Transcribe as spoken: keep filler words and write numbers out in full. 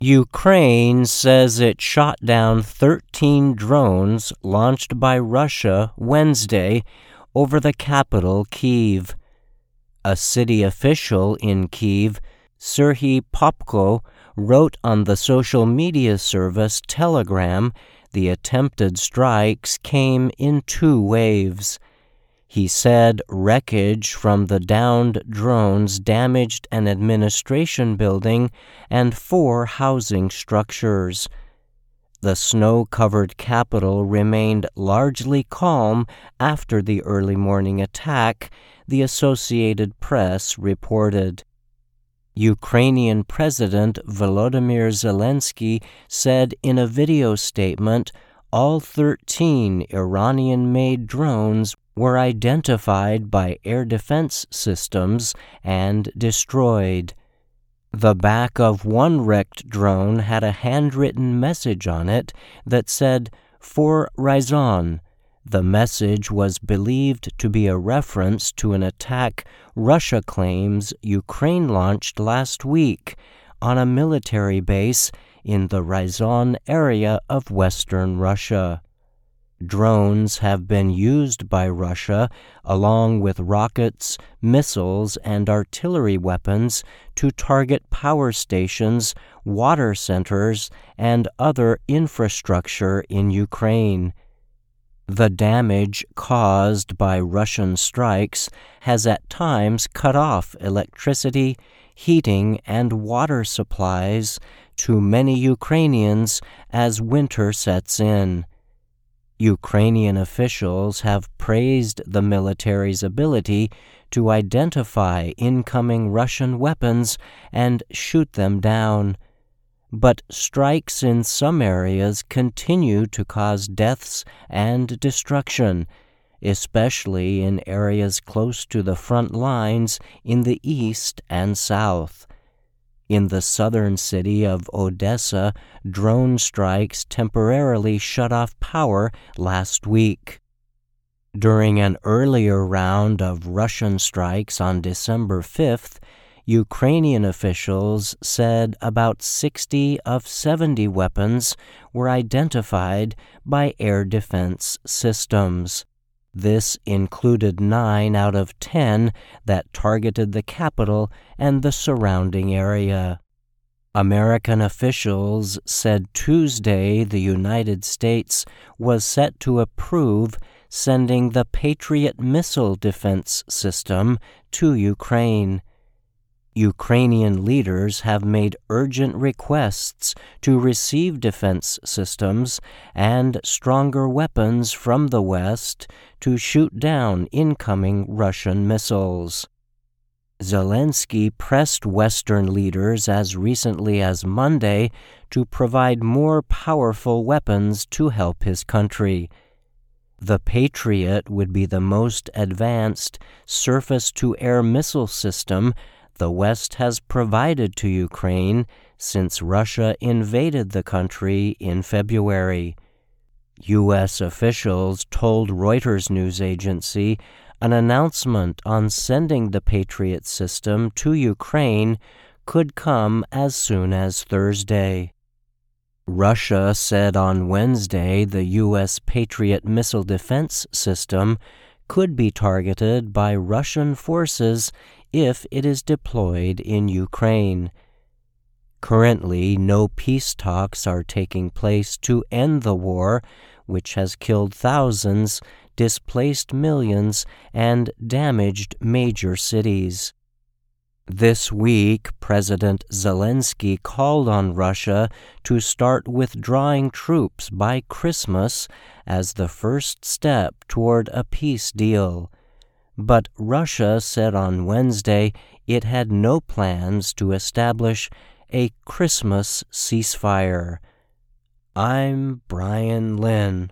Ukraine says it shot down thirteen drones launched by Russia Wednesday over the capital, Kyiv. A city official in Kyiv, Serhiy Popko, wrote on the social media service Telegram the attempted strikes came in two waves. He said wreckage from the downed drones damaged an administration building and four housing structures. The snow-covered capital remained largely calm after the early morning attack, the Associated Press reported. Ukrainian President Volodymyr Zelensky said in a video statement all thirteen Iranian-made drones were identified by air defense systems and destroyed. The back of one wrecked drone had a handwritten message on it that said, "For Ryazan." The message was believed to be a reference to an attack Russia claims Ukraine launched last week on a military base in the Ryazan area of western Russia. Drones have been used by Russia, along with rockets, missiles, and artillery weapons, to target power stations, water centers, and other infrastructure in Ukraine. The damage caused by Russian strikes has at times cut off electricity, heating, and water supplies to many Ukrainians as winter sets in. Ukrainian officials have praised the military's ability to identify incoming Russian weapons and shoot them down. But strikes in some areas continue to cause deaths and destruction, especially in areas close to the front lines in the east and south. In the southern city of Odessa, drone strikes temporarily shut off power last week. During an earlier round of Russian strikes on December fifth, Ukrainian officials said about sixty of seventy weapons were identified by air defense systems. This included nine out of ten that targeted the capital and the surrounding area. American officials said Tuesday the United States was set to approve sending the Patriot missile defense system to Ukraine. Ukrainian leaders have made urgent requests to receive defense systems and stronger weapons from the West to shoot down incoming Russian missiles. Zelensky pressed Western leaders as recently as Monday to provide more powerful weapons to help his country. The Patriot would be the most advanced surface-to-air missile system the West has provided to Ukraine since Russia invaded the country in February. U S officials told Reuters news agency an announcement on sending the Patriot system to Ukraine could come as soon as Thursday. Russia said on Wednesday the U S Patriot missile defense system could be targeted by Russian forces if it is deployed in Ukraine. Currently, no peace talks are taking place to end the war, which has killed thousands, displaced millions, and damaged major cities. This week, President Zelensky called on Russia to start withdrawing troops by Christmas as the first step toward a peace deal. But Russia said on Wednesday it had no plans to establish a Christmas ceasefire. I'm Brian Lynn.